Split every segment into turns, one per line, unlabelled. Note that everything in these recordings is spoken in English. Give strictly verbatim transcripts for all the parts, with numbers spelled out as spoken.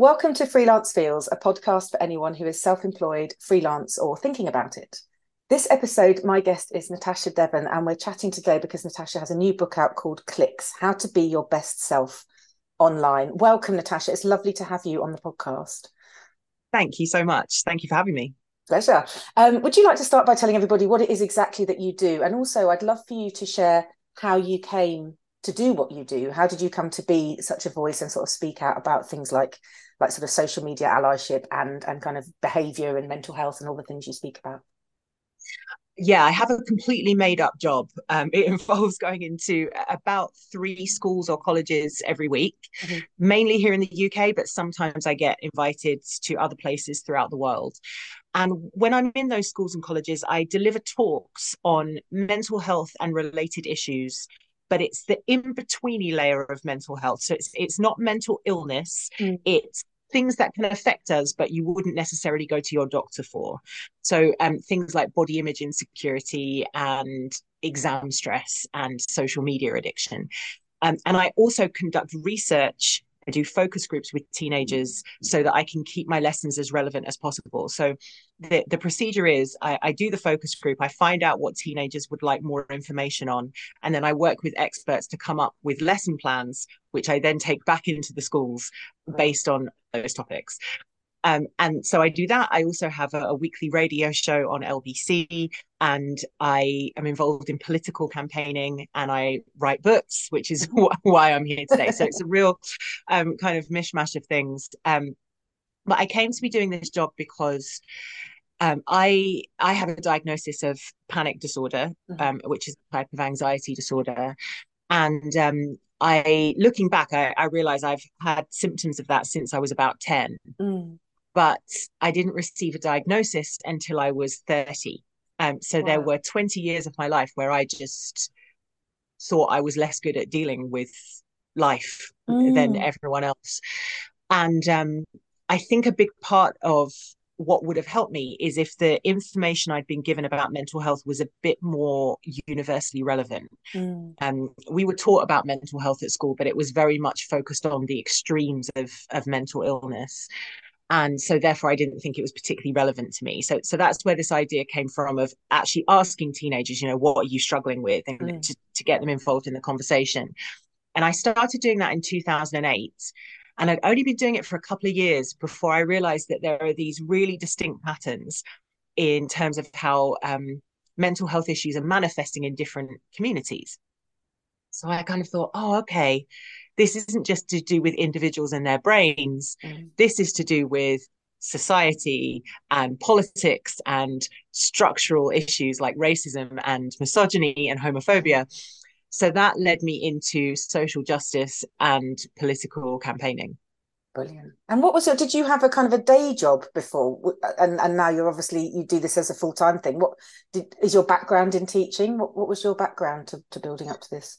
Welcome to Freelance Feels, a podcast for anyone who is self-employed, freelance, or thinking about it. This episode, my guest is Natasha Devon, and we're chatting today because Natasha has a new book out called Clicks, How to Be Your Best Self Online. Welcome, Natasha. It's lovely to have you on the podcast.
Thank you so much. Thank you for having me.
Pleasure. Um, would you like to start by telling everybody what it is exactly that you do? And also, I'd love for you to share how you came to do what you do. How did you come to be such a voice and sort of speak out about things like like sort of social media allyship and and kind of behavior and mental health and all the things you speak about?
Yeah, I have a completely made up job. Um, it involves going into about three schools or colleges every week,
Mhm.
mainly here in the U K, but sometimes I get invited to other places throughout the world. And when I'm in those schools and colleges, I deliver talks on mental health and related issues. But it's the in-betweeny layer of mental health. So it's it's not mental illness,
Mm.
it's things that can affect us, but you wouldn't necessarily go to your doctor for. So um, things like body image insecurity and exam stress and social media addiction. Um, and I also conduct research. I do focus groups with teenagers so that I can keep my lessons as relevant as possible. So the, the procedure is I, I do the focus group, I find out what teenagers would like more information on, and then I work with experts to come up with lesson plans, which I then take back into the schools
Right.
based on those topics. Um, and so I do that. I also have a, a weekly radio show on L B C, and I am involved in political campaigning, and I write books, which is
Mhm.
why I'm here today. So it's a real um, kind of mishmash of things. Um, but I came to be doing this job because um, I I have a diagnosis of panic disorder,
Mhm.
um, which is a type of anxiety disorder, and um, I looking back, I, I realize I've had symptoms of that since I was about ten,
Mm.
but I didn't receive a diagnosis until I was thirty. Um, so there were
Wow.
twenty years of my life where I just thought I was less good at dealing with life than
Mm.
everyone else. And um, I think a big part of what would have helped me is if the information I'd been given about mental health was a bit more universally relevant.
Mm.
Um, we were taught about mental health at school, but it was very much focused on the extremes of, of mental illness, and so therefore I didn't think it was particularly relevant to me. So so that's where this idea came from, of actually asking teenagers, you know, what are you struggling with, and
Mm.
to, to get them involved in the conversation. And I started doing that in two thousand eight, and I'd only been doing it for a couple of years before I realized that there are these really distinct patterns in terms of how um, mental health issues are manifesting in different communities. So I kind of thought, oh, okay, this isn't just to do with individuals and their brains.
Mm.
This is to do with society and politics and structural issues like racism and misogyny and homophobia. So that led me into social justice and political campaigning.
Brilliant. And what was it? Did you have a kind of a day job before? W- And and now you're obviously you do this as a full-time thing. What did is your background in teaching? What what was your background to, to building up to this?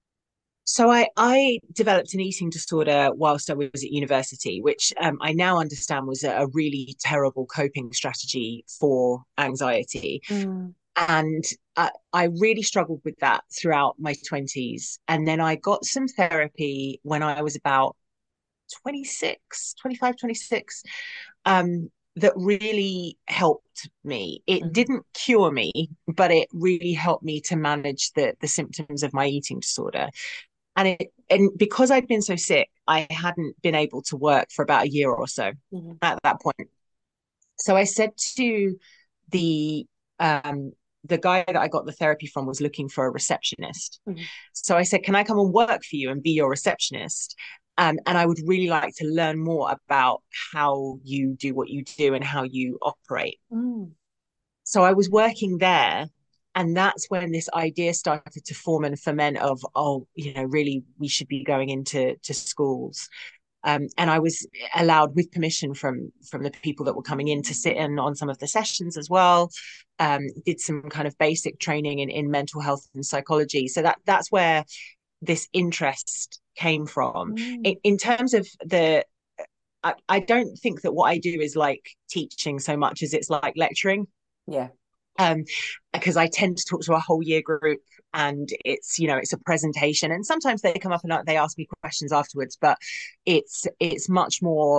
So I, I developed an eating disorder whilst I was at university, which um, I now understand was a, a really terrible coping strategy for anxiety.
Mm.
And I, I really struggled with that throughout my twenties. And then I got some therapy when I was about twenty six, twenty five, twenty six, um, that really helped me. It
Mm.
didn't cure me, but it really helped me to manage the, the symptoms of my eating disorder. And it, and because I'd been so sick, I hadn't been able to work for about a year or so
Mm.
at that point. So I said to the um, the guy that I got the therapy from was looking for a receptionist.
Mm.
So I said, "Can I come and work for you and be your receptionist? Um, and I would really like to learn more about how you do what you do and how you operate."
Mm.
So I was working there, and that's when this idea started to form and ferment of, oh, you know, really we should be going into to schools. Um, and I was allowed, with permission from from the people that were coming in, to sit in on some of the sessions as well. Um, did some kind of basic training in, in mental health and psychology. So that that's where this interest came from. In,
Mm.
in terms of the, I, I don't think that what I do is like teaching so much as it's like lecturing.
Yeah.
Um, because I tend to talk to a whole year group, and it's, you know, it's a presentation, and sometimes they come up and they ask me questions afterwards, but it's it's much more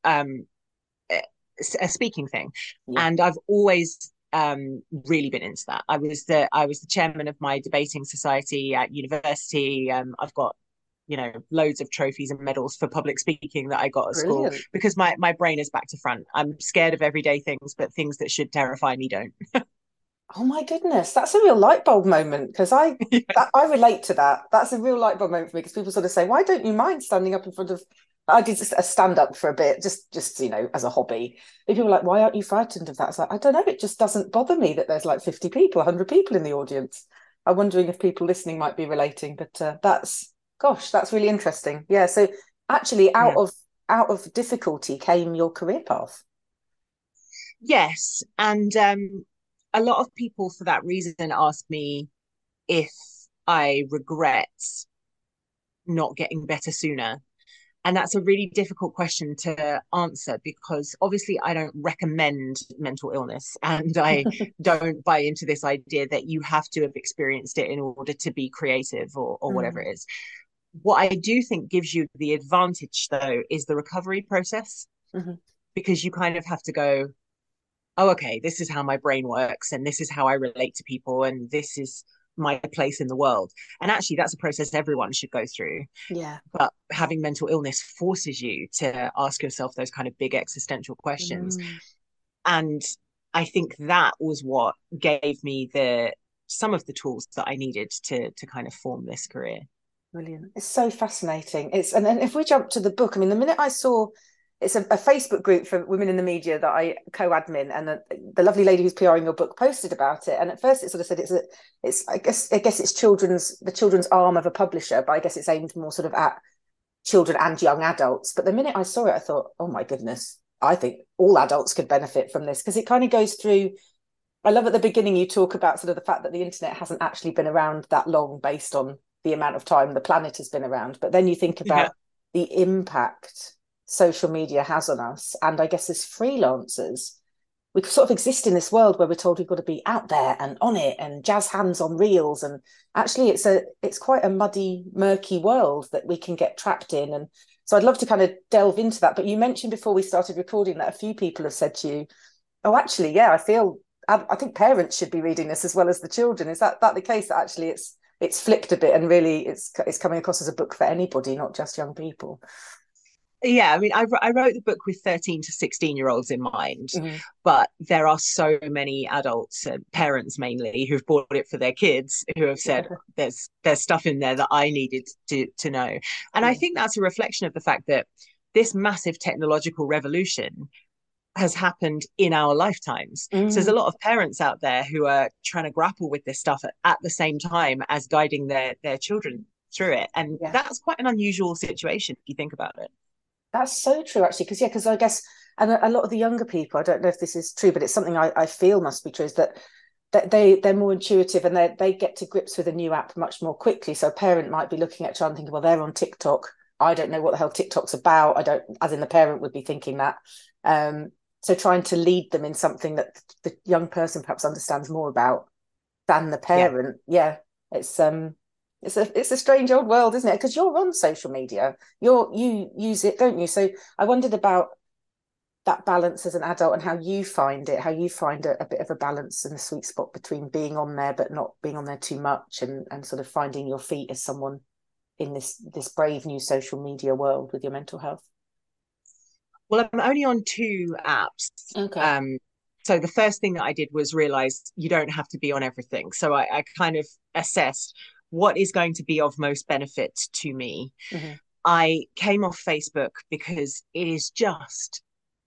um, a, a speaking thing,
Yeah.
and I've always um, really been into that. I was the I was the chairman of my debating society at university. Um, I've got you know loads of trophies and medals for public speaking that I got at school
Brilliant.
because my my brain is back to front. I'm scared of everyday things, but things that should terrify me don't.
Oh my goodness, that's a real light bulb moment because I
Yeah.
that, I relate to that. That's a real light bulb moment for me because people sort of say, "Why don't you mind standing up in front of?" I did a stand up for a bit, just just you know, as a hobby. And people are like, "Why aren't you frightened of that?" It's like, I don't know. It just doesn't bother me that there's like fifty people, one hundred people in the audience. I'm wondering if people listening might be relating, but uh, that's gosh, that's really interesting. Yeah. So actually, out
Yeah.
of out of difficulty came your career path.
Yes, and um, a lot of people for that reason ask me if I regret not getting better sooner. And that's a really difficult question to answer because obviously I don't recommend mental illness and I don't buy into this idea that you have to have experienced it in order to be creative or, or whatever
Mm,
it is. What I do think gives you the advantage, though, is the recovery process
mhm.
because you kind of have to go, oh, okay, this is how my brain works, and this is how I relate to people, and this is my place in the world. And actually, that's a process everyone should go through.
Yeah.
But having mental illness forces you to ask yourself those kind of big existential questions.
Mm.
And I think that was what gave me the some of the tools that I needed to to kind of form this career.
Brilliant. It's so fascinating. It's and then if we jump to the book, I mean, the minute I saw it's a, a Facebook group for women in the media that I co-admin, and the, the lovely lady who's PRing your book posted about it. And at first, it sort of said it's a, it's I guess I guess it's children's the children's arm of a publisher, but I guess it's aimed more sort of at children and young adults. But the minute I saw it, I thought, oh my goodness, I think all adults could benefit from this because it kind of goes through. I love at the beginning you talk about sort of the fact that the internet hasn't actually been around that long based on the amount of time the planet has been around. But then you think
Yeah.
about the impact social media has on us. And I guess as freelancers, we sort of exist in this world where we're told we've got to be out there and on it and jazz hands on reels. And actually it's a it's quite a muddy, murky world that we can get trapped in. And so I'd love to kind of delve into that. But you mentioned before we started recording that a few people have said to you, oh, actually, yeah, I feel I, I think parents should be reading this as well as the children. Is that that the case that actually it's it's flipped a bit and really it's it's coming across as a book for anybody, not just young people?
Yeah, I mean, I, I wrote the book with thirteen to sixteen year olds in mind,
Mm-hmm.
but there are so many adults and parents mainly who've bought it for their kids who have
Yeah,
said there's there's stuff in there that I needed to to know. And I
yeah.
think that's a reflection of the fact that this massive technological revolution has happened in our lifetimes. So there's a
Mm,
lot of parents out there who are trying to grapple with this stuff at, at the same time as guiding their their children through it. And
yeah.
that's quite an unusual situation if you think about it.
That's so true, actually, because yeah, because I guess, and a, a lot of the younger people, I don't know if this is true, but it's something I, I feel must be true, is that that they they're more intuitive and they they get to grips with a new app much more quickly. So a parent might be looking at a child and thinking, well, they're on TikTok. I don't know what the hell TikTok's about. I don't, as in the parent would be thinking that. Um, so trying to lead them in something that the young person perhaps understands more about than the
Yeah.
parent. Yeah, it's um it's a it's a strange old world, isn't it? Because you're on social media, you're you use it, don't you? So I wondered about that balance as an adult and how you find it, how you find a, a bit of a balance and a sweet spot between being on there but not being on there too much, and and sort of finding your feet as someone in this this brave new social media world with your mental health.
Well, I'm only on two apps.
Okay.
Um, so the first thing that I did was realize you don't have to be on everything. So I, I kind of assessed what is going to be of most benefit to me.
Mm-hmm.
I came off Facebook because it is just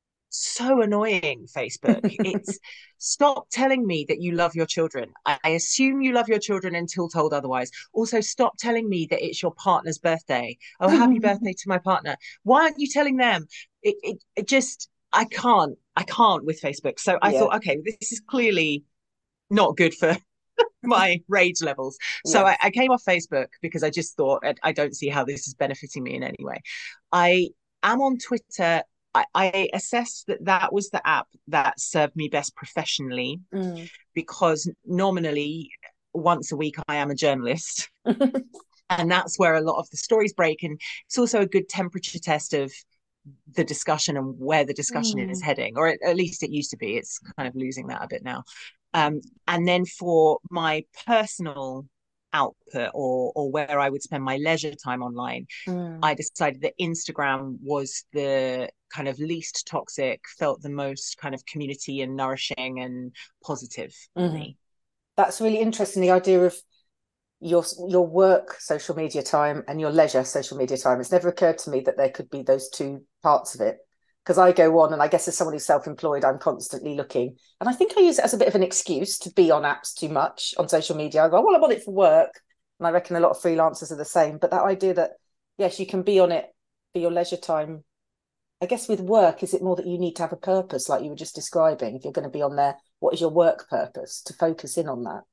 so annoying, Facebook. It's stop telling me that you love your children. I, I assume you love your children until told otherwise. Also, stop telling me that it's your partner's birthday. Oh, happy birthday to my partner. Why aren't you telling them? It, it, it just, I can't, I can't with Facebook. So I
Yeah,
thought, okay, this is clearly not good for my rage levels. So
yeah.
I, I came off Facebook because I just thought I, I don't see how this is benefiting me in any way. I am on Twitter. I, I assessed that that was the app that served me best professionally
Mm.
because nominally once a week I am a journalist, and that's where a lot of the stories break. And it's also a good temperature test of the discussion and where the discussion is
Mm.
heading, or at, at least it used to be. It's kind of losing that a bit now. Um, and then for my personal output, or or where I would spend my leisure time online,
Mm.
I decided that Instagram was the kind of least toxic, felt the most kind of community and nourishing and positive for
Mm.
me.
That's really interesting. The idea of your your work social media time and your leisure social media time. It's never occurred to me that there could be those two parts of it. Because I go on, and I guess as someone who's self-employed, I'm constantly looking. And I think I use it as a bit of an excuse to be on apps too much on social media. I go, well, I'm on it for work. And I reckon a lot of freelancers are the same. But that idea that, yes, you can be on it for your leisure time. I guess with work, is it more that you need to have a purpose, like you were just describing? If you're going to be on there, what is your work purpose? To focus in on that.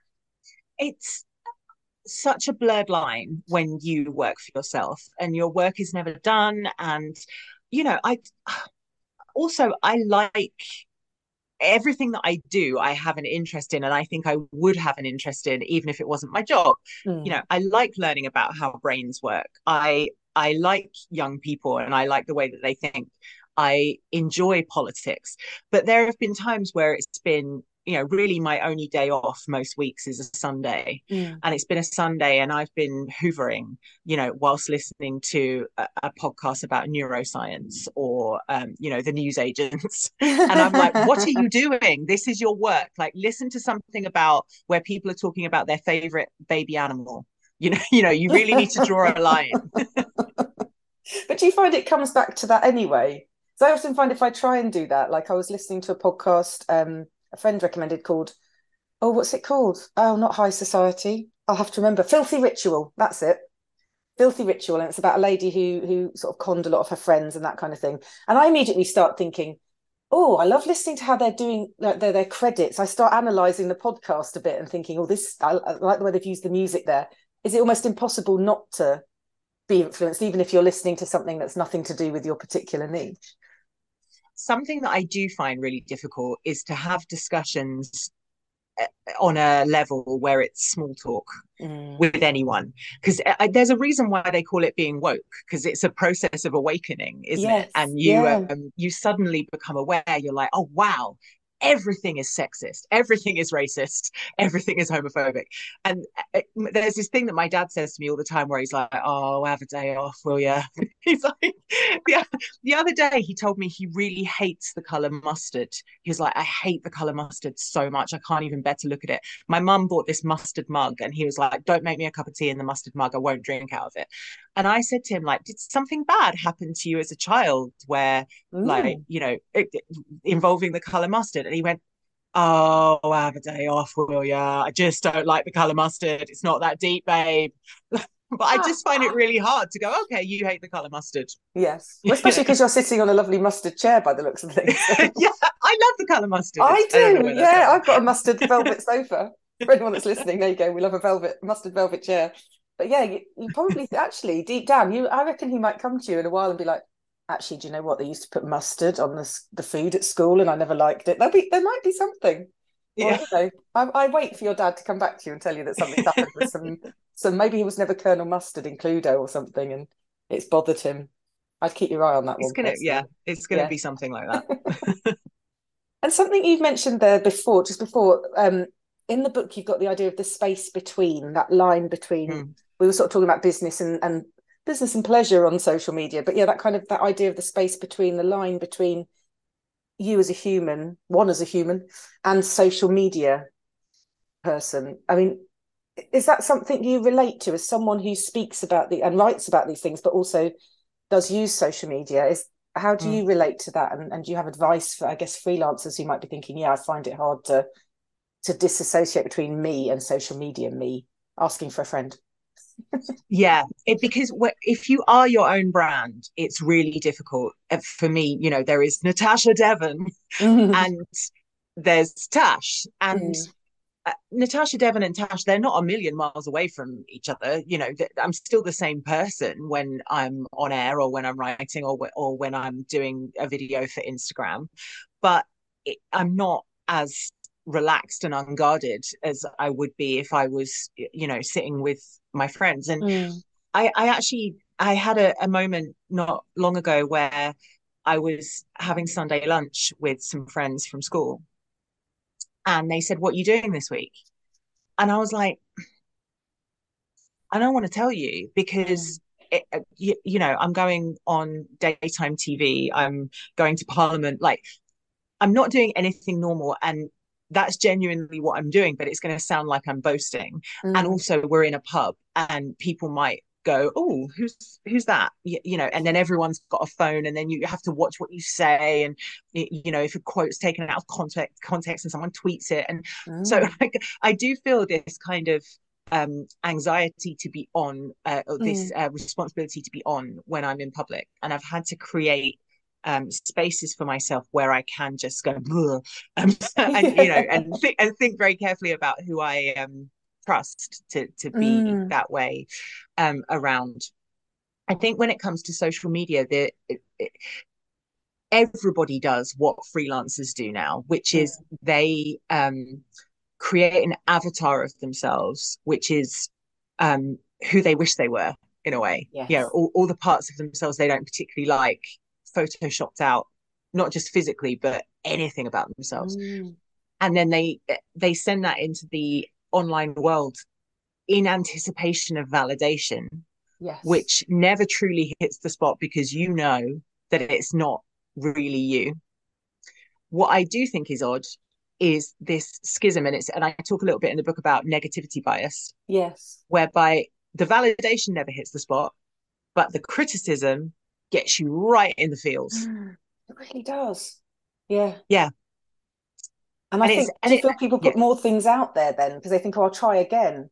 It's such a blurred line when you work for yourself and your work is never done. And, you know, I also, I like everything that I do, I have an interest in, and I think I would have an interest in, even if it wasn't my job. You
Mm.
know, I like learning about how brains work. I I like young people and I like the way that they think. I enjoy politics, but there have been times where it's been, you know, really my only day off most weeks is a Sunday.
Mm.
And it's been a Sunday and I've been hoovering, you know, whilst listening to a, a podcast about neuroscience or, um, you know, the news agents. And I'm like, what are you doing? This is your work. Like, listen to something about where people are talking about their favorite baby animal. You know, you know, you really need to draw a line.
But do you find it comes back to that anyway? So I often find if I try and do that, like I was listening to a podcast um, a friend recommended called, oh, what's it called? Oh, not High Society. I'll have to remember. Filthy Ritual. That's it. Filthy Ritual. And it's about a lady who who sort of conned a lot of her friends and that kind of thing. And I immediately start thinking, oh, I love listening to how they're doing their, their, their credits. I start analysing the podcast a bit and thinking, oh, this, I, I like the way they've used the music there. Is it almost impossible not to be influenced, even if you're listening to something that's nothing to do with your particular niche?
Something that I do find really difficult is to have discussions uh, on a level where it's small talk
Mm.
with anyone, because there's a reason why they call it being woke, because it's a process of awakening, isn't it?
Yes,
And you
yeah.
um, you suddenly become aware. You're like, oh wow, everything is sexist, everything is racist, everything is homophobic. And uh, there's this thing that my dad says to me all the time where he's like, oh, have a day off, will you? He's like, yeah. The other day he told me he really hates the color mustard. He was like, I hate the color mustard so much, I can't even bear to look at it. My mum bought this mustard mug and he was like, don't make me a cup of tea in the mustard mug, I won't drink out of it. And I said to him, like, did something bad happen to you as a child where, like,
Mm.
you know, it, it, involving the color mustard? And he went, oh, have a day off, will ya? I just don't like the color mustard. It's not that deep, babe. But I just find it really hard to go, okay, you hate the color mustard.
Yes. Well,
You
especially
know?
because you're sitting on a lovely mustard chair by the looks of things.
Yeah, I love the color mustard.
I
I don't know
do.
where that's
Yeah,
coming
I've got a mustard velvet sofa. For anyone that's listening, there you go. We love a velvet mustard velvet chair. But yeah, you, you probably actually deep down, you I reckon he might come to you in a while and be like, actually, do you know what? They used to put mustard on the the food at school, and I never liked it. There'll be there might be something. Or
Yeah.
you know, I, I wait for your dad to come back to you and tell you that something's happened with some some maybe he was never Colonel Mustard in Cluedo or something, and it's bothered him. I'd keep your eye on that
It's
one
gonna, yeah,
personally.
it's gonna
Yeah.
be something like that.
And something you've mentioned there before, just before, um, in the book, you've got the idea of the space between, that line between,
Mm.
we were sort of talking about business and, and business and pleasure on social media, but yeah, that kind of, that idea of the space between, the line between you as a human, one as a human, and social media person. I mean, is that something you relate to as someone who speaks about the and writes about these things, but also does use social media? Is how do
Mm.
you relate to that? And, and do you have advice for, I guess, freelancers who might be thinking, yeah, I find it hard to to disassociate between me and social media, me asking for a friend?
Yeah, it, because if you are your own brand, it's really difficult. For me, you know, there is Natasha Devon
Mm.
and there's Tash. And
Mm.
uh, Natasha Devon and Tash, they're not a million miles away from each other. You know, th- I'm still the same person when I'm on air or when I'm writing or, w- or when I'm doing a video for Instagram. But it, I'm not as relaxed and unguarded as I would be if I was, you know, sitting with my friends. And
Mm.
I, I actually I had a, a moment not long ago where I was having Sunday lunch with some friends from school, and they said, "What are you doing this week?" And I was like, "I don't want to tell you
Mm.
because it, you, you know, I'm going on daytime T V. I'm going to Parliament. Like, I'm not doing anything normal, and that's genuinely what I'm doing, but it's going to sound like I'm boasting. And
Mm.
also, we're in a pub, and people might go, "Oh, who's who's that?" You, you know, and then everyone's got a phone, and then you have to watch what you say, and you know, if a quote's taken out of context, context, and someone tweets it, and so
Mm.
like, I do feel this kind of um anxiety to be on uh, or this
Mm.
uh, responsibility to be on when I'm in public, and I've had to create um, spaces for myself where I can just go um, and you know
Yeah.
and think and think very carefully about who I um, trust to to be
Mm.
that way um, around. I think when it comes to social media, the it, it, everybody does what freelancers do now, which
Mm.
is they um, create an avatar of themselves, which is um, who they wish they were in a way. You know,
Yes.
all, all the parts of themselves they don't particularly like, photoshopped out, not just physically, but anything about themselves.
Mm.
And then they they send that into the online world in anticipation of validation,
Yes.
which never truly hits the spot because you know that it's not really you. What I do think is odd is this schism, and it's and I talk a little bit in the book about negativity bias,
Yes.
whereby the validation never hits the spot, but the criticism gets you right in the feels.
Mm. It really does. Yeah.
Yeah.
And I
And it's
think,
and
do you
it
feel people
yeah.
put more things out there then? Because they think, oh, I'll try again.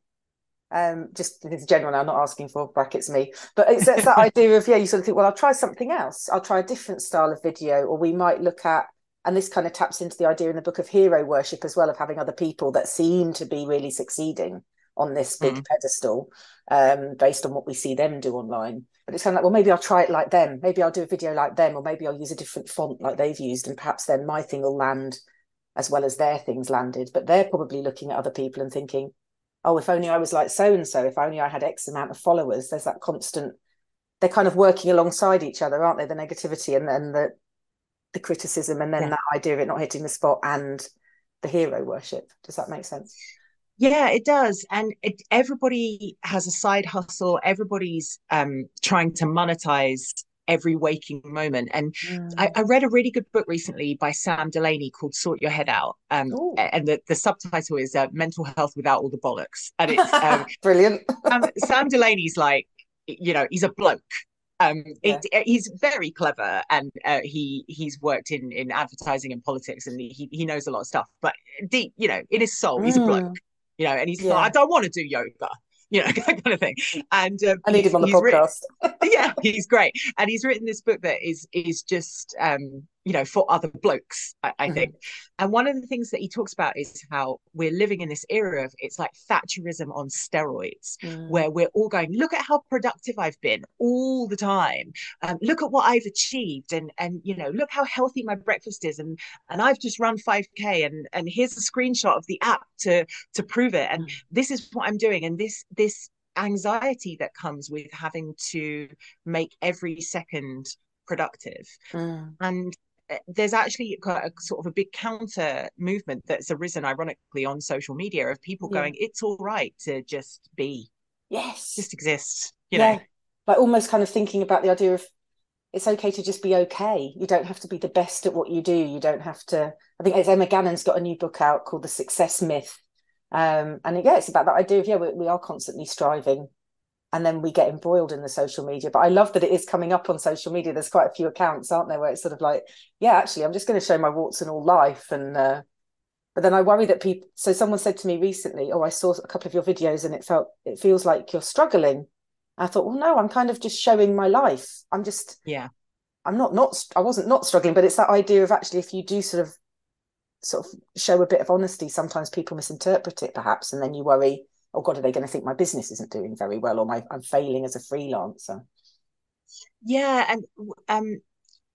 Um, just this general, I'm not asking for brackets me, but it's, it's that idea of, yeah, you sort of think, well, I'll try something else. I'll try a different style of video, or we might look at, and this kind of taps into the idea in the book of hero worship as well, of having other people that seem to be really succeeding on this big
Mm.
pedestal, um, based on what we see them do online. But it's kind of like, well, maybe I'll try it like them. Maybe I'll do a video like them, or maybe I'll use a different font like they've used, and perhaps then my thing will land as well as their things landed. But they're probably looking at other people and thinking, oh, if only I was like so and so, if only I had X amount of followers. There's that constant, they're kind of working alongside each other, aren't they? The negativity and then the the criticism, and then
Yeah.
that idea of it not hitting the spot, and the hero worship. Does that make sense?
Yeah, it does. And it, everybody has a side hustle. Everybody's um, trying to monetize every waking moment. And I,
Mm.
I read a really good book recently by Sam Delaney called Sort Your Head Out. Um,
Oh,
and the, the subtitle is uh, Mental Health Without All the Bollocks. And it's um,
brilliant.
um, Sam Delaney's like, you know, he's a bloke. Um, it,
Yeah.
he's very clever, and uh, he he's worked in in advertising and politics, and he he knows a lot of stuff. But deep, you know, in his soul, he's a bloke.
Mm.
You know, and he's like, I
Yeah.
don't want to do yoga, you know, that kind of thing. And um,
I need
he's
him on the
he's written,
podcast.
yeah, he's great, and he's written this book that is is just um, you know, for other blokes, I, I think.
Mm.
And one of the things that he talks about is how we're living in this era of, it's like Thatcherism on steroids,
Mm.
where we're all going, look at how productive I've been all the time. Um, look at what I've achieved, and and you know, look how healthy my breakfast is, and and I've just run five K, and and here's a screenshot of the app to to prove it, and
Mm.
this is what I'm doing, and this this anxiety that comes with having to make every second productive.
Mm.
And uh, there's actually quite a sort of a big counter movement that's arisen ironically on social media of people
Yeah.
going, it's all right to just be,
Yes.
just exist, you know.
Yeah. Like almost kind of thinking about the idea of, it's okay to just be okay. You don't have to be the best at what you do. You don't have to. I think it's Emma Gannon's got a new book out called The Success Myth. Um, and yeah, it's about that idea of, yeah, we, we are constantly striving, and then we get embroiled in the social media. But I love that it is coming up on social media. There's quite a few accounts, aren't there, where it's sort of like, yeah, actually, I'm just going to show my warts and all life. And uh, but then I worry that people. So someone said to me recently, "Oh, I saw a couple of your videos, and it felt it feels like you're struggling." I thought, well, no, I'm kind of just showing my life. I'm just
Yeah.
I'm not not I wasn't not struggling, but it's that idea of actually, if you do sort of sort of show a bit of honesty, sometimes people misinterpret it perhaps, and then you worry, oh God, are they going to think my business isn't doing very well, or my I'm failing as a freelancer?
Yeah. And um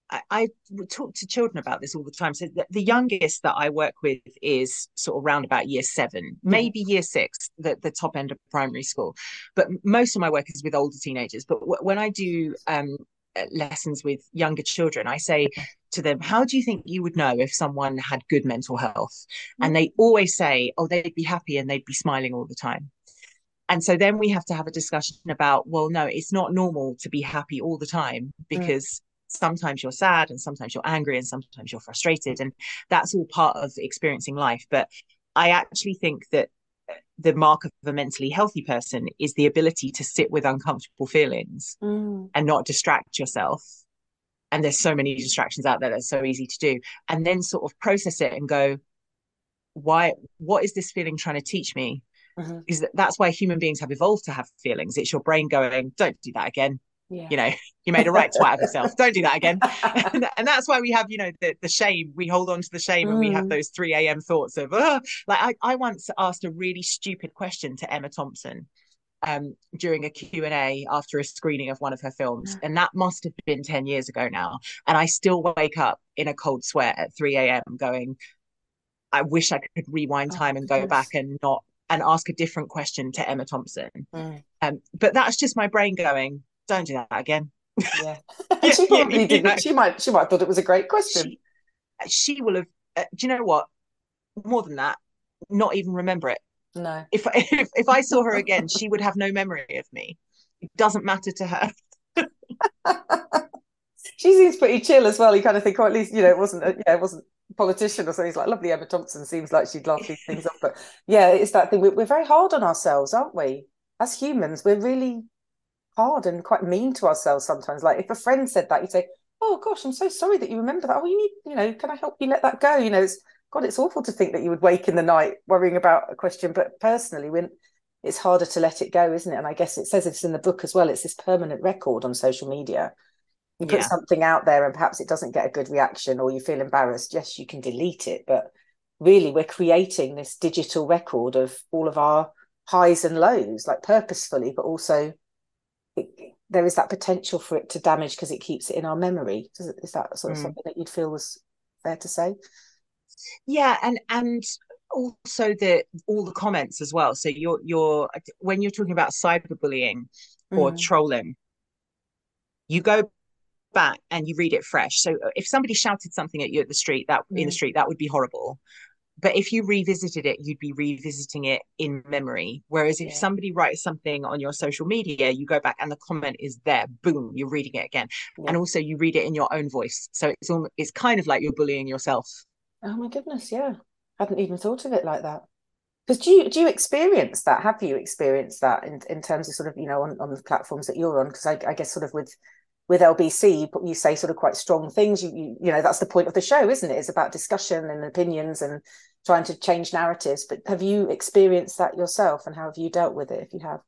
I, I talk to children about this all the time. So the, the youngest that I work with is sort of around about year seven,
Mhm.
maybe year six, the, the top end of primary school. But most of my work is with older teenagers. But w- when I do um, uh, lessons with younger children, I say to them, how do you think you would know if someone had good mental health? And they always say, oh, they'd be happy and they'd be smiling all the time. And so then we have to have a discussion about, well, no, it's not normal to be happy all the time,
Mm.
because sometimes you're sad and sometimes you're angry and sometimes you're frustrated. And that's all part of experiencing life. But I actually think that the mark of a mentally healthy person is the ability to sit with uncomfortable feelings
Mm.
and not distract yourself. And there's so many distractions out there that's so easy to do. And then sort of process it and go, why, what is this feeling trying to teach me?
Mhm.
Is that that's why human beings have evolved to have feelings. It's your brain going, don't do that again.
Yeah.
You know, you made a right twat of yourself. Don't do that again. And, and that's why we have, you know, the, the shame. We hold on to the shame and we have
Mm.
those three a m thoughts of, oh, like I, I once asked a really stupid question to Emma Thompson um, during a Q and A after a screening of one of her films. And that must have been ten years ago now. And I still wake up in a cold sweat at three a m going, I wish I could rewind
Oh my
time and go back
goodness.
and not and ask a different question to Emma Thompson.
Mm.
Um, but that's just my brain going, don't do that again.
Yeah. And
yeah,
she
yeah,
probably
you know,
didn't. She might she might have thought it was a great question.
she she will have. Uh, do you know what? More than that, not even remember it.
No.
If if if I saw her again, she would have no memory of me. It doesn't matter to her.
She seems pretty chill as well. You kind of think, or at least, you know, it wasn't a, yeah, it wasn't a politician or something. He's like, lovely Emma Thompson seems like she'd laugh these things off. But yeah, it's that thing. We're, we're very hard on ourselves, aren't we? As humans, we're really hard and quite mean to ourselves sometimes. Like if a friend said that, you'd say, "Oh gosh, I'm so sorry that you remember that. Oh, you need, you know, can I help you let that go?" You know, it's God, it's awful to think that you would wake in the night worrying about a question. But personally, when it's harder to let it go, isn't it? And I guess it says it's in the book as well. It's this permanent record on social media. You put
Yeah,
something out there and perhaps it doesn't get a good reaction or you feel embarrassed. Yes, you can delete it, but really we're creating this digital record of all of our highs and lows, like purposefully, but also it, there is that potential for it to damage because it keeps it in our memory. Is that sort of
mm.
something that you'd feel was fair to say?
yeah, and and also the all the comments as well. So you're you're when you're talking about cyberbullying or
Mm,
trolling, you go back and you read it fresh. So uh, if somebody shouted something at you at the street that in the
mm,
street, that would be horrible. But if you revisited it, you'd be revisiting it in memory. Whereas if
yeah,
somebody writes something on your social media, you go back and the comment is there, boom, you're reading it again. And
yeah.
also you read it in your own voice. So it's almost, it's kind of like you're bullying yourself.
Oh my goodness, yeah. Hadn't even thought of it like that. Because do you do you experience that? Have you experienced that in, in terms of sort of, you know, on, on the platforms that you're on? Because I, I guess sort of with with L B C, you, you say sort of quite strong things. You, you you know, that's the point of the show, isn't it? It's about discussion and opinions and trying to change narratives. But have you experienced that yourself, and how have you dealt with it if you have?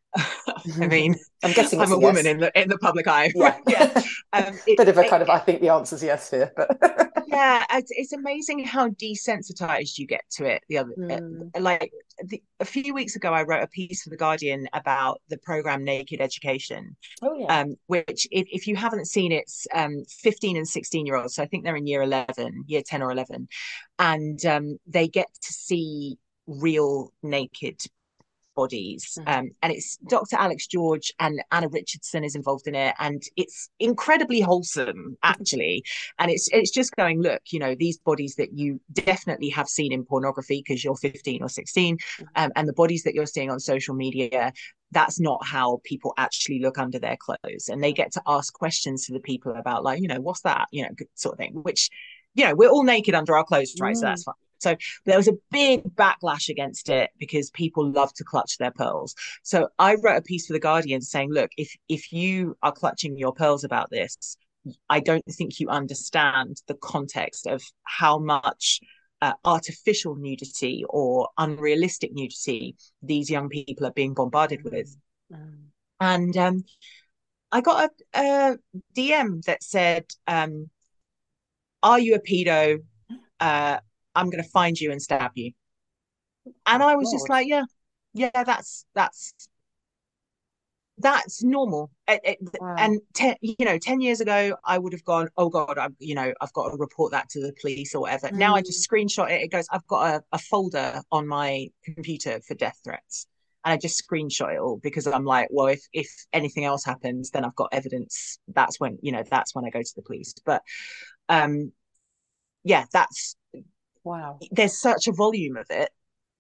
I mean,
I'm guessing
I'm
it's
a
a
woman
yes.
in the in the public eye.
Yeah.
yeah. Um it,
Bit of a
it
kind of, I think the answer's yes here, but
yeah, it's, it's amazing how desensitized you get to it. The other, uh,
mm.
like the, a few weeks ago, I wrote a piece for the Guardian about the program Naked Education,
Oh yeah.
um, which if, if you haven't seen, it's um, fifteen and sixteen year olds. So I think they're in year eleven, year ten or eleven, and um, they get to see real naked bodies.
Mm.
Um, and it's Doctor Alex George and Anna Richardson is involved in it, and it's incredibly wholesome, actually. And it's it's just going, look, you know, these bodies that you definitely have seen in pornography because you're fifteen or sixteen, um, and the bodies that you're seeing on social media. That's not how people actually look under their clothes, and they get to ask questions to the people about, like, you know, what's that, you know, sort of thing. Which, you know, we're all naked under our clothes, right? So
Mm.
that's fine. So there was a big backlash against it because people love to clutch their pearls. So I wrote a piece for the Guardian saying, look, if if you are clutching your pearls about this, I don't think you understand the context of how much uh, artificial nudity or unrealistic nudity these young people are being bombarded with.
Mm. Mm.
And um, I got a, a D M that said, um, "Are you a pedo? Uh, I'm going to find you and stab you." And
Oh
I was just
God.
like, yeah, yeah, that's that's that's normal. It- it-
Wow.
and ten, you know, ten years ago, I would have gone, oh God, I'm, you know, I've got to report that to the police or whatever. Now I
Mm.
just screenshot it. It goes, I've got a, a folder on my computer for death threats. And I just screenshot it all because I'm like, well, if if anything else happens, then I've got evidence. That's when, you know, that's when I go to the police. But um, yeah, that's
Wow.
there's such a volume of it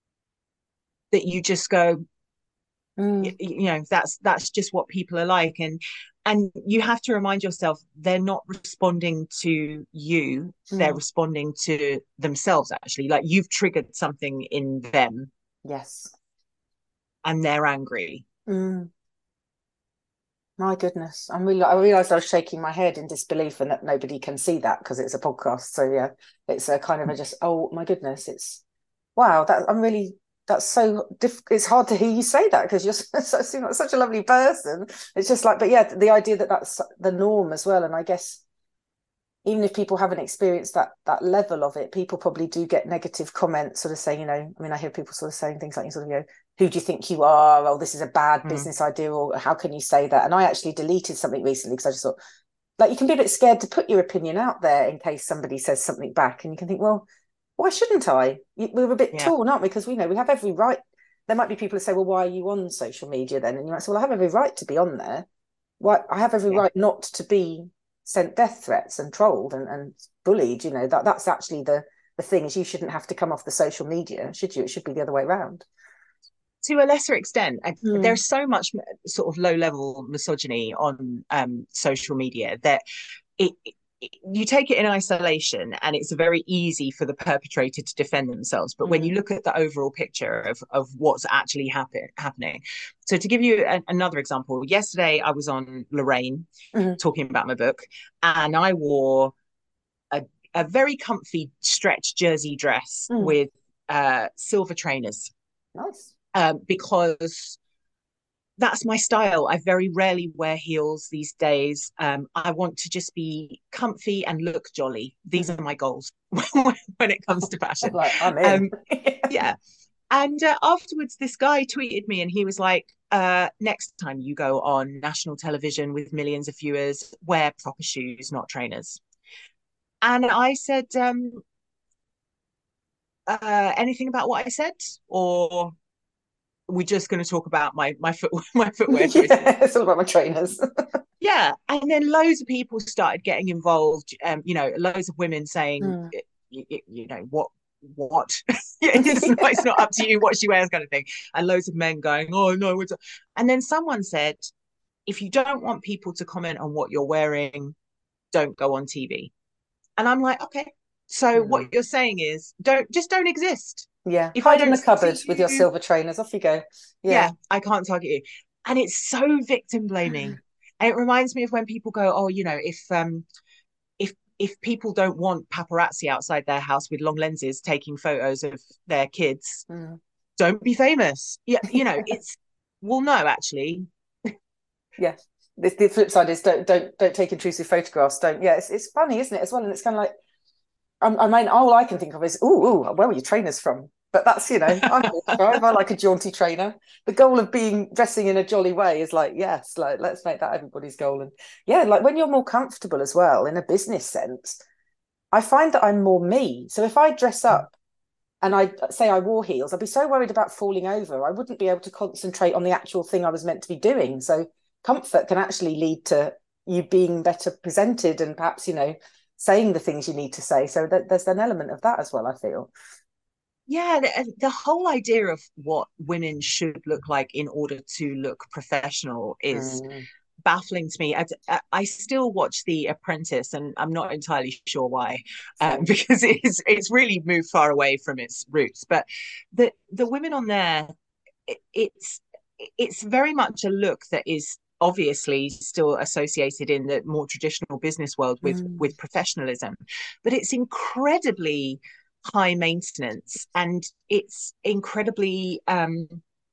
that you just go,
Mm.
you know, that's that's just what people are like. and and you have to remind yourself they're not responding to you, they're
Mm.
responding to themselves. Actually, like, you've triggered something in them
Yes.
and they're angry.
Mm. My goodness. I'm really, I realized I was shaking my head in disbelief and that nobody can see that because it's a podcast. So yeah, it's a kind of a just, oh my goodness, it's wow, that I'm really that's so diff it's hard to hear you say that because you're so, seem like such a lovely person. It's just like, but yeah, the idea that that's the norm as well. And I guess even if people haven't experienced that that level of it, people probably do get negative comments, sort of saying, you know, I mean, I hear people sort of saying things like, sort of, you know, who do you think you are? Oh, this is a bad
Mm.
business idea, or how can you say that? And I actually deleted something recently because I just thought, like, you can be a bit scared to put your opinion out there in case somebody says something back, and you can think, well, why shouldn't I? We're a bit
Yeah,
torn, aren't we? Because we know we have every right. There might be people who say, well, why are you on social media then? And you might say, well, I have every right to be on there. Why I have every
yeah.
right not to be sent death threats and trolled and, and bullied. You know, that that's actually the the thing is you shouldn't have to come off the social media, should you? It should be the other way around.
To a lesser extent,
Mm.
there's so much sort of low level misogyny on um, social media that it, it you take it in isolation and it's very easy for the perpetrator to defend themselves. But when you
Mm.
look at the overall picture of, of what's actually happen, happening. So to give you a, another example, yesterday I was on Lorraine
Mm.
talking about my book, and I wore a, a very comfy stretch jersey dress
Mm.
with uh, silver trainers,
Nice.
um, because that's my style. I very rarely wear heels these days. Um, I want to just be comfy and look jolly. These
Mm.
are my goals when it comes to fashion.
Like I'm in.
Um, yeah. And uh, afterwards, this guy tweeted me and he was like, uh, next time you go on national television with millions of viewers, wear proper shoes, not trainers. And I said, um, uh, anything about what I said? Or we're just going to talk about my my foot my footwear choices?
Yeah, it's all about my trainers.
Yeah, and then loads of people started getting involved. Um, you know, loads of women saying,
Mm.
you, you know, what, what? it's not, it's not up to you what she wears, kind of thing. And loads of men going, oh no, it's. And then someone said, if you don't want people to comment on what you're wearing, don't go on T V. And I'm like, okay. So what
Mm.
you're saying is, don't just don't exist.
Yeah,
If I
hide in
don't
the cupboard
see
with your
you,
silver trainers. Off you go.
yeah,
Yeah.
I can't target you. And it's so victim blaming. And it reminds me of when people go, oh, you know, if um if if people don't want paparazzi outside their house with long lenses taking photos of their kids,
Mm.
don't be famous. Yeah, you know, it's well, no, actually,
Yeah. The, the flip side is don't don't don't take intrusive photographs. Don't. Yeah, it's it's funny, isn't it, as well? And it's kind of like I, I mean, all I can think of is, oh, where were your trainers from? But that's, you know, I'm forty-five. I like a jaunty trainer. The goal of being dressing in a jolly way is like, yes, like let's make that everybody's goal. And yeah, like when you're more comfortable as well in a business sense, I find that I'm more me. So if I dress up and I say I wore heels, I'd be so worried about falling over. I wouldn't be able to concentrate on the actual thing I was meant to be doing. So comfort can actually lead to you being better presented and perhaps, you know, saying the things you need to say. So that there's an element of that as well, I feel.
yeah, the, the whole idea of what women should look like in order to look professional is
Mm,
baffling to me. I, I still watch The Apprentice, and I'm not entirely sure why, um,
same.
because it's it's really moved far away from its roots. But the the women on there, it, it's it's very much a look that is obviously still associated in the more traditional business world with
Mm,
with professionalism, but it's incredibly high maintenance, and it's incredibly um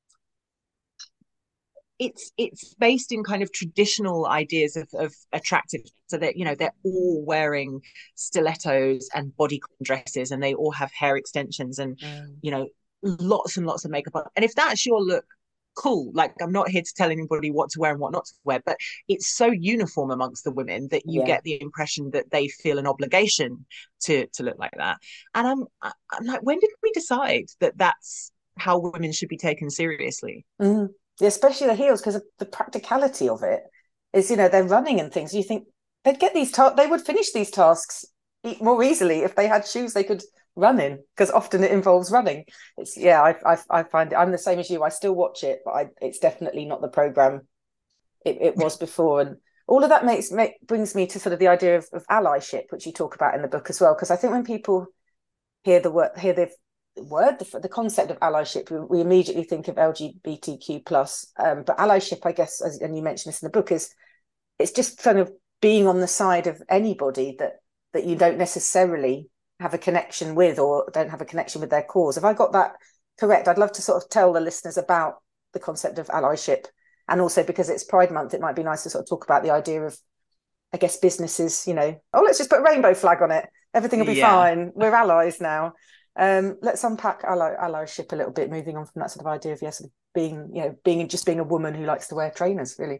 it's it's based in kind of traditional ideas of, of attractive, so that, you know, they're all wearing stilettos and bodycon dresses, and they all have hair extensions and,
mm,
you know, lots and lots of makeup on. And if that's your look, cool. Like, I'm not here to tell anybody what to wear and what not to wear, but it's so uniform amongst the women that you
Yeah.
get the impression that they feel an obligation to to look like that. And I'm I'm like, when did we decide that that's how women should be taken seriously?
Mm. Yeah, especially the heels, because of the practicality of it is, you know, they're running and things. You think they'd get these tasks, they would finish these tasks e- more easily if they had shoes they could run in, because often it involves running. It's yeah, I, I I find it, I'm the same as you. I still watch it, but I, it's definitely not the program it, it was before. And all of that makes make, brings me to sort of the idea of, of allyship, which you talk about in the book as well. Because I think when people hear the word, hear the word, the, the concept of allyship, we, we immediately think of L G B T Q plus. Um, but allyship, I guess, as, and you mentioned this in the book, is it's just kind of being on the side of anybody that that you don't necessarily have a connection with or don't have a connection with their cause. Have I got that correct? I'd love to sort of tell the listeners about the concept of allyship. And also because it's Pride Month, it might be nice to sort of talk about the idea of, I guess, businesses, you know, oh, let's just put a rainbow flag on it. Everything will be
Yeah.
fine. We're allies now. Um, let's unpack ally, allyship a little bit, moving on from that sort of idea of, yes, being, you know, being just being a woman who likes to wear trainers, really.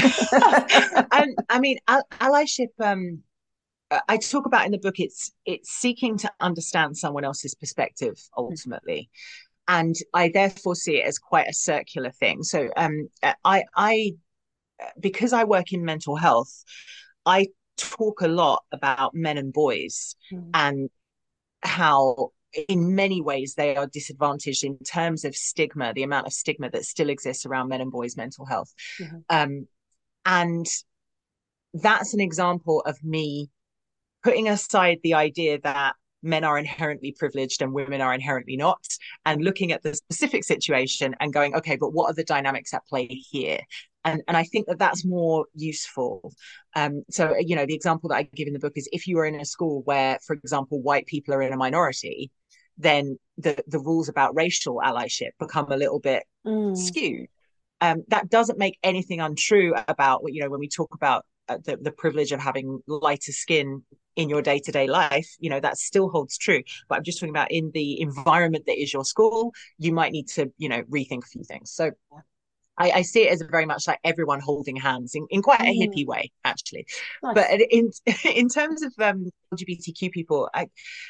And I mean, allyship, um, I talk about in the book, it's it's seeking to understand someone else's perspective ultimately. And I therefore see it as quite a circular thing. So um, I I because I work in mental health, I talk a lot about men and boys
Mm.
and how in many ways they are disadvantaged in terms of stigma, the amount of stigma that still exists around men and boys' mental health.
Mm-hmm.
Um, and that's an example of me putting aside the idea that men are inherently privileged and women are inherently not, and looking at the specific situation and going, okay, but what are the dynamics at play here? And, and I think that that's more useful. Um, so, you know, the example that I give in the book is if you are in a school where, for example, white people are in a minority, then the, the rules about racial allyship become a little bit
Mm.
skewed. Um, that doesn't make anything untrue about, you know, when we talk about uh, the, the privilege of having lighter skin in your day-to-day life, you know, that still holds true. But I'm just talking about in the environment that is your school, you might need to, you know, rethink a few things. So I, I see it as very much like everyone holding hands in, in quite a
Mm.
hippie way, actually. But
Nice.
in in terms of um, L G B T Q people, I,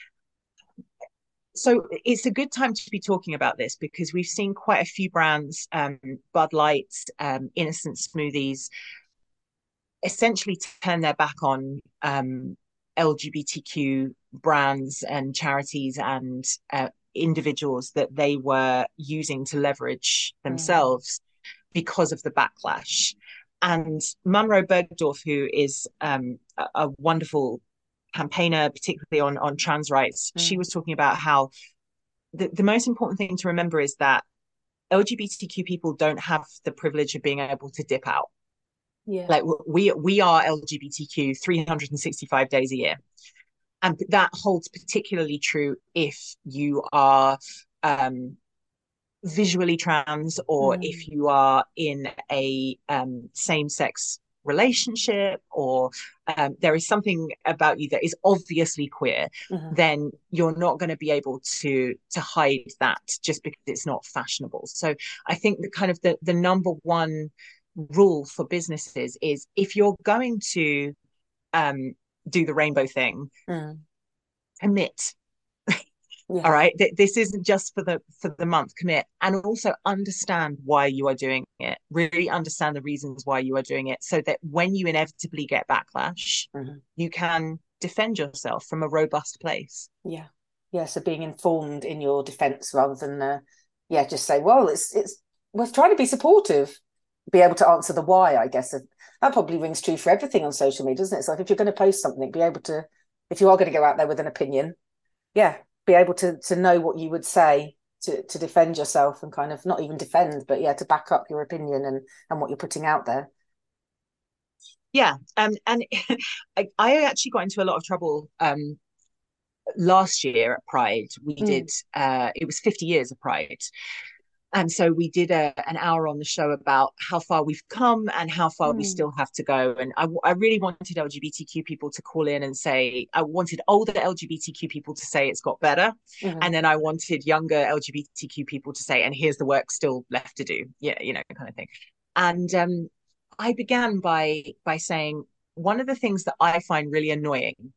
so it's a good time to be talking about this because we've seen quite a few brands, um, Bud Light, um, Innocent Smoothies, essentially turn their back on um, L G B T Q brands and charities and uh, individuals that they were using to leverage
Mm.
themselves because of the backlash. And Munroe Bergdorf, who is um, a, a wonderful campaigner, particularly on, on trans rights, she
Mm.
was talking about how the, the most important thing to remember is that L G B T Q people don't have the privilege of being able to dip out.
Yeah.
Like we we are L G B T Q three hundred sixty-five days a year, and that holds particularly true if you are um, visually trans or if
Mm.
you are in a um, same-sex relationship or um, there is something about you that is obviously queer,
Mm-hmm.
then you're not going to be able to to hide that just because it's not fashionable. So I think the kind of the, the number one rule for businesses is if you're going to um, do the rainbow thing,
Mm.
commit. All
Yeah.
right, this isn't just for the for the month. Commit and also understand why you are doing it. Really understand the reasons why you are doing it, so that when you inevitably get backlash,
Mm-hmm.
you can defend yourself from a robust place.
Yeah. Yeah. So being informed in your defense rather than, uh, yeah, just say, well, it's, it's, we're trying to be supportive, be able to answer the why, I guess. That probably rings true for everything on social media, doesn't it? It's like if you're going to post something, be able to, if you are going to go out there with an opinion, yeah, be able to to know what you would say to to defend yourself and kind of not even defend, but yeah, to back up your opinion and and what you're putting out there.
Yeah, um, and I, I actually got into a lot of trouble um, last year at Pride. We
Mm.
did uh, it was fifty years of Pride, And so we did a, an hour on the show about how far we've come and how far we
Mm.
still have to go. And I, I really wanted L G B T Q people to call in and say, I wanted older L G B T Q people to say it's got better.
Mm-hmm.
And then I wanted younger L G B T Q people to say, and here's the work still left to do. Yeah, you know, kind of thing. And um, I began by by saying, one of the things that I find really annoying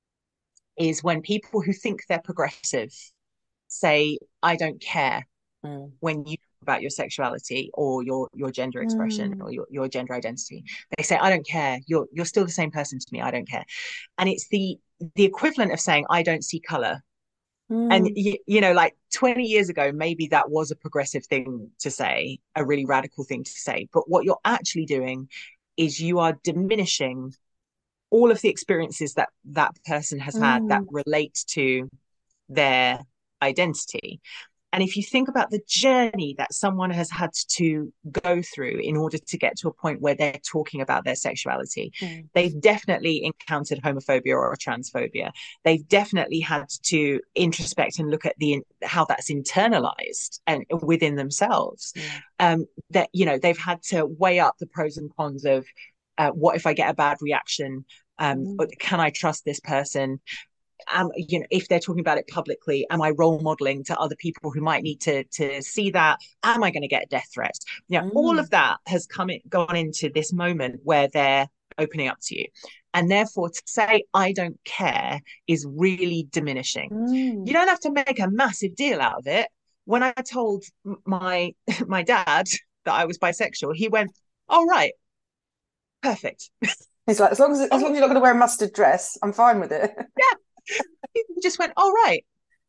is when people who think they're progressive say, I don't care
Mm.
when you talk about your sexuality or your your gender expression
Mm.
or your, your gender identity. They say, I don't care. You're you're still the same person to me. I don't care. And it's the the equivalent of saying, I don't see color. And
Mm.
you, you know, like twenty years ago, maybe that was a progressive thing to say, a really radical thing to say. But what you're actually doing is you are diminishing all of the experiences that that person has had that
Mm.
relate to their identity. And if you think about the journey that someone has had to go through in order to get to a point where they're talking about their sexuality,
Mm.
they've definitely encountered homophobia or transphobia. They've definitely had to introspect and look at the how that's internalized and within themselves.
Mm.
Um, that you know they've had to weigh up the pros and cons of uh, what if I get a bad reaction? Um,
Mm.
can I trust this person? Um, you know, if they're talking about it publicly, am I role modeling to other people who might need to to see that? Am I going to get death threats? You know, all
Mm.
of that has come in, gone into this moment where they're opening up to you, and therefore to say I don't care is really diminishing. You
Mm.
don't have to make a massive deal out of it. When I told my my dad that I was bisexual, he went, "All right, perfect."
It's like, as long as as long
Oh
as you're not going to wear a mustard dress, I'm fine with it.
yeah, he just went, "All right."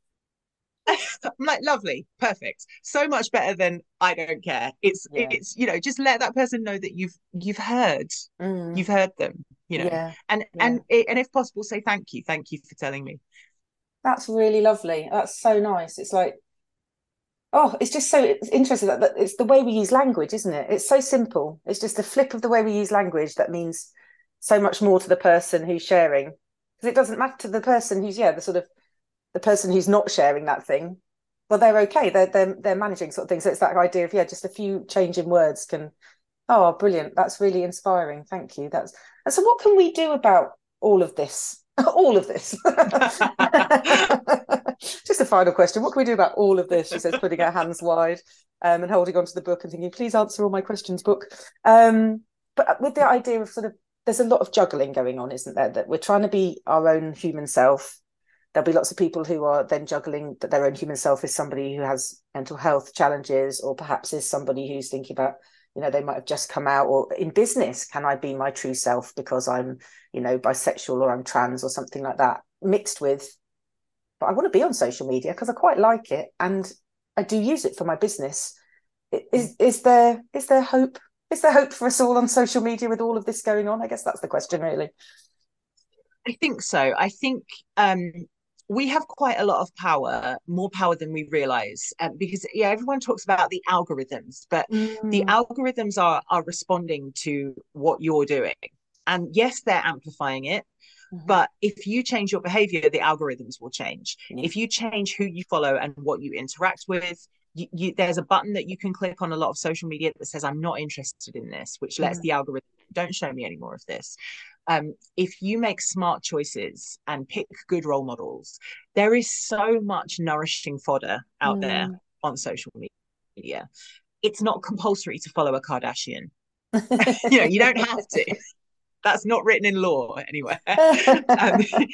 I'm like, lovely, perfect. So much better than I don't care. It's
Yeah.
it's you know, just let that person know that you've you've heard,
Mm.
you've heard them, you know,
Yeah.
and
Yeah.
and and if possible, say thank you, thank you for telling me.
That's really lovely. That's so nice. It's like, oh, it's just so it's interesting that, that it's the way we use language, isn't it? It's so simple. It's just a flip of the way we use language that means so much more to the person who's sharing. Because it doesn't matter to the person who's, yeah, the sort of the person who's not sharing that thing. Well, they're okay. They're they're they're managing sort of thing. So it's that idea of, yeah, just a few change in words can, oh, brilliant. That's really inspiring. Thank you. That's and so what can we do about all of this? All of this. Just a final question. What can we do about all of this? She says, putting her hands wide um, and holding onto the book and thinking, please answer all my questions, book. Um, but with the idea of sort of, there's a lot of juggling going on, isn't there? That we're trying to be our own human self. There'll be lots of people who are then juggling that their own human self is somebody who has mental health challenges, or perhaps is somebody who's thinking about, you know, they might have just come out, or in business, can I be my true self because I'm, you know, bisexual or I'm trans or something like that, mixed with, but I want to be on social media because I quite like it and I do use it for my business. Is is there is there hope? Is there hope for us all on social media with all of this going on? I guess that's the question, really.
I think so. I think um, we have quite a lot of power, more power than we realize, um, because yeah, everyone talks about the algorithms, but the
Mm.
algorithms are are responding to what you're doing, and yes, they're amplifying it.
Mm-hmm.
But if you change your behavior, the algorithms will change.
Yeah.
If you change who you follow and what you interact with, you, you, there's a button that you can click on a lot of social media that says, I'm not interested in this, which lets
Mm-hmm.
the algorithm, don't show me any more of this. Um, if you make smart choices and pick good role models, there is so much nourishing fodder out there
Mm.
on social media. It's not compulsory to follow a Kardashian. You know, you don't have to. That's not written in law anywhere. um,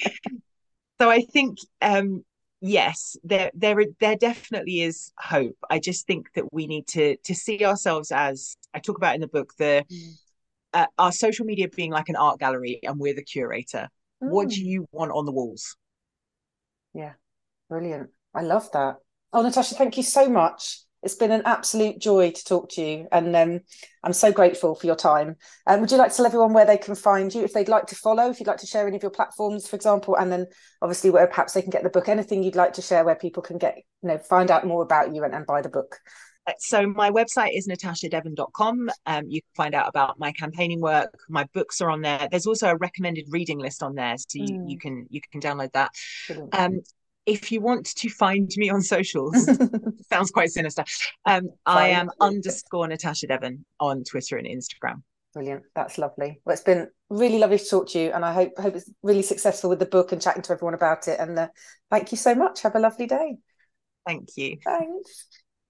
so I think um, yes, there there there definitely is hope. I just think that we need to to see ourselves as I talk about in the book, the uh, our social media being like an art gallery and we're the curator. What do
Mm.
you want on the walls?
Yeah, brilliant. I love that. Oh, Natasha, thank you so much. It's been an absolute joy to talk to you, and um, I'm so grateful for your time. Um, would you like to tell everyone where they can find you, if they'd like to follow, if you'd like to share any of your platforms, for example, and then obviously where perhaps they can get the book, anything you'd like to share where people can get, you know, find out more about you and, and buy the book?
So my website is natasha devon dot com. Um, you can find out about my campaigning work. My books are on there. There's also a recommended reading list on there, so you, you
Mm,
can you can download that.
brilliant.
Um, if you want to find me on socials, sounds quite sinister. Um, I am underscore Natasha Devon on Twitter and Instagram.
Brilliant. That's lovely. Well, it's been really lovely to talk to you, and I hope hope it's really successful with the book and chatting to everyone about it. And uh, thank you so much. Have a lovely day.
Thank you.
Thanks.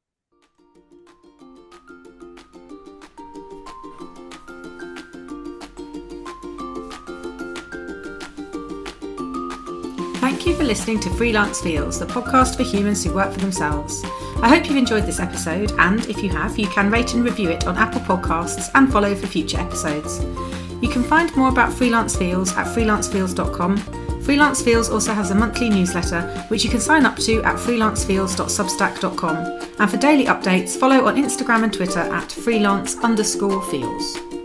Thank you for listening to Freelance Feels, the podcast for humans who work for themselves. I hope you've enjoyed this episode, and if you have, you can rate and review it on Apple Podcasts and follow for future episodes. You can find more about Freelance Feels at freelance feels dot com. Freelance Feels also has a monthly newsletter, which you can sign up to at freelance feels dot substack dot com. And for daily updates, follow on Instagram and Twitter at freelance underscore feels.